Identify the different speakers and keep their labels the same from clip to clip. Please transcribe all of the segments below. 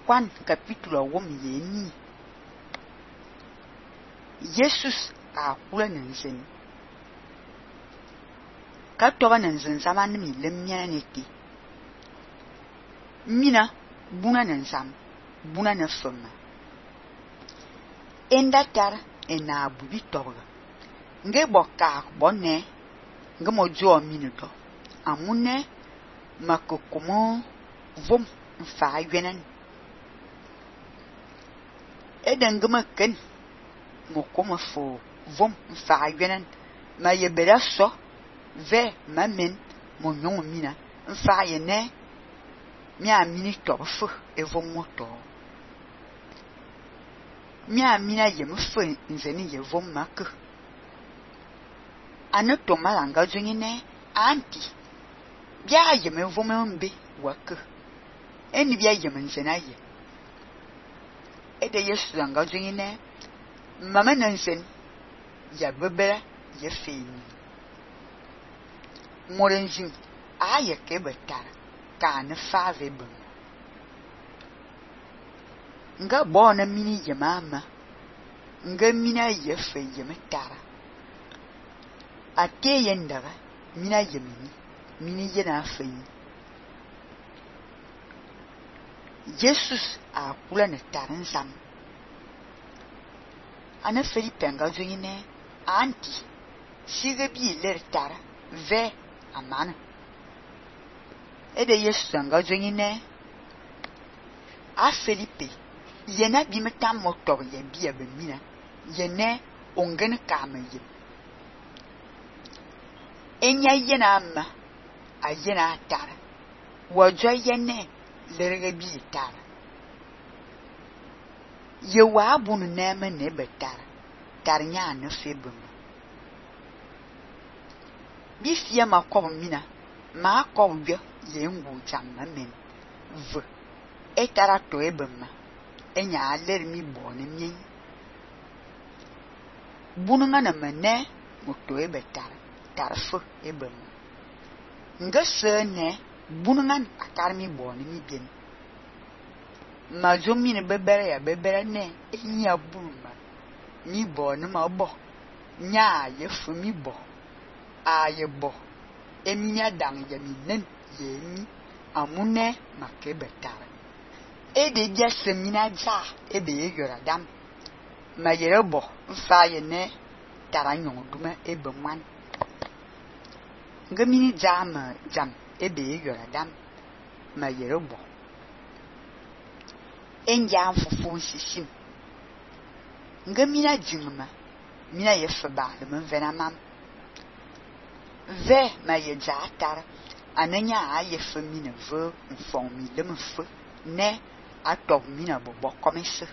Speaker 1: Kwan capítulo wom yeni. Jesus a kula nanzen. Ka toba nanzen zaman mi lemnya neti. Mina buna nanzam, buna na fama. Enda tar ena bubi toba. Nge boka bonne, nge mojo minuto. Amune makokomo vom fa yenan. Eden gema ken mokomo fo vom fa yenan. Ma yebera so ve mamen monyon mina fa yene mia mini tofu e vom moto. Mia mina yem fo nzeni ye vom mak. Anoto malanga jungine anti bia yem vom mbe wak. Eni bia yem nzenaye. Ede Yesu anga jungine mama nansen ya bebera ye feni. Morenjin aye ke betara ka ne fave bum. Nga bona mini yemama nga mina ye fe yemetara. Ate yendara mina yemini mini yena fe. Jesus a kula ne taran sam. Ana Felipe nga jungine anti sige bi ler tara ve amana. Ede Yesu nga jungine a Felipe yena bi metam motor ye bi abemina yene ongen kamaye. Enya yena amma ayena tara wajo yene lerege bi tara. Ye wa bunu nema ne betara tarnya na febum. Bi fie makom mina ma kobyo ye ngu jamma men v etara to ebema enya aler mi bone mi bunu ngana mane moto ebetara tarfo ebema nga sene bunu ngan akar mi bone mi bien ma zomi ne bebere ya bebere ne enya buma mi bone ma bo nya ye fu mi bo aye bo eminya dang ya mi nen ye ni amune makebetara. Ede dia semina za ebe yora dam ma yere bo fa ye ne taranyo duma ebe man ngamini jam ebe yora dam ma yere bo enja fufu sishim ngamina jingma mina ye faba le men venamam ve ma ye jatar ananya aye femine ve fon mi le me fe ne atop mina bobo komese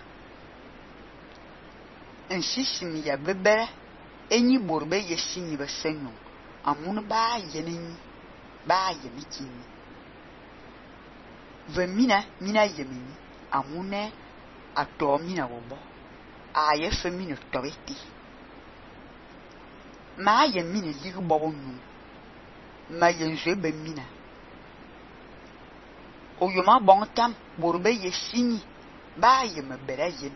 Speaker 1: ensishimi ya bebere enyi borbe ye sini besenyo amunu ba yeneni ba yemikini ve mina yemini amune ato mina bobo aye femine tobeti ma yemini ligbo nu ma yenje be mina oyoma bongtam borbe ye sini ba yeme berayen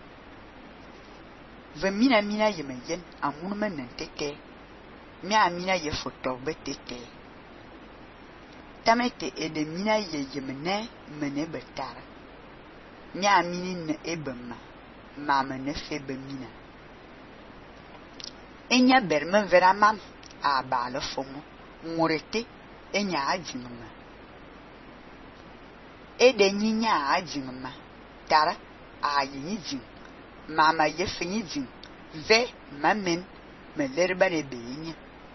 Speaker 1: ve mina yeme yen amunu menentete mi amina ye foto betete tamete ede mina ye yemene mene betara mi amini ne ebema mama ne febe mina enya berme veramam abale fomo murete enya ajinuma ede nyinya ajinuma tara ayinjin mama ye fenyijin ve mamen melerba ne beinya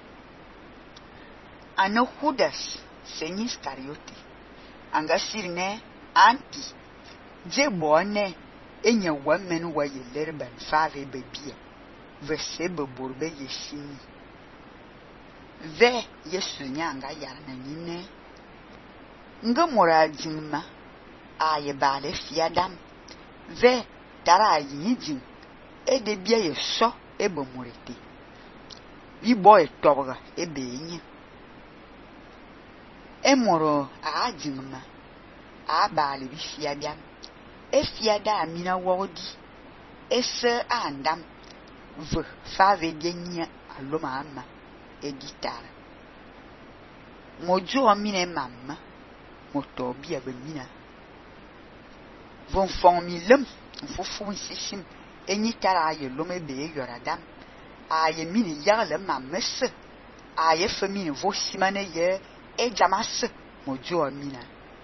Speaker 1: ano Judas senyis kariote anga sirne anti je bone enya wamen wa ye lerba fave bebia ve sebe borbe yesini ve Yesu nyanga yarna nyine nga mora jinma aye bale fiadam ve tara yijin ede bia ye so ebe morete bi boy toga ebe enyi emoro a jinma a bale bi fiadam efia da mina wodi ese andam v fa ve denya aloma ama editara mojo amine mamma moto bia be mina von fon mi lem fufu sisim enyi tara ye lome be yoradam aye mini yale mamma se aye famine vo simane ye e jamas mojo amina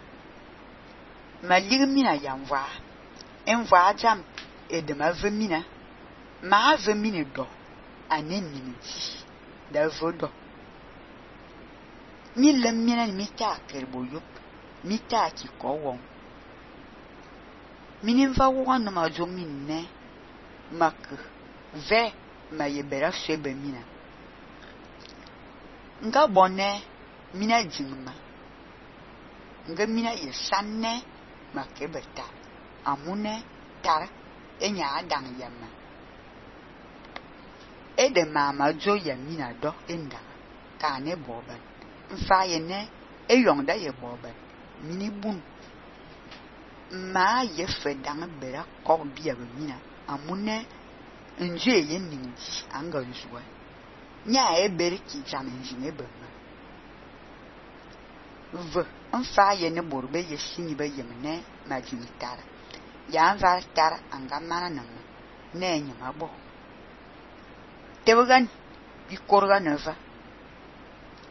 Speaker 1: malig mina yanwa enwa jam edema vemina ma vemine do anemiti da vodo mi lemina mita kerboyop mita ki kowon minin va won ma jo minne mak ve ma yebera shebe mina nga bonne mina jingma nga mina yesanne makebeta amune tar enya dang yamma ede mama jo ya mina do enda ka ne boban mfa ye ne eyongda ye boban mini bun ma ye fedang bera ko bia be mina amune nje ye ninji anga nsuwa nya e beriki jamenji ne be v mfa ye ne borbe ye sini be yemne ma jimitara ya va tar anga mana nam ne nyama bo tewagan bi korga neva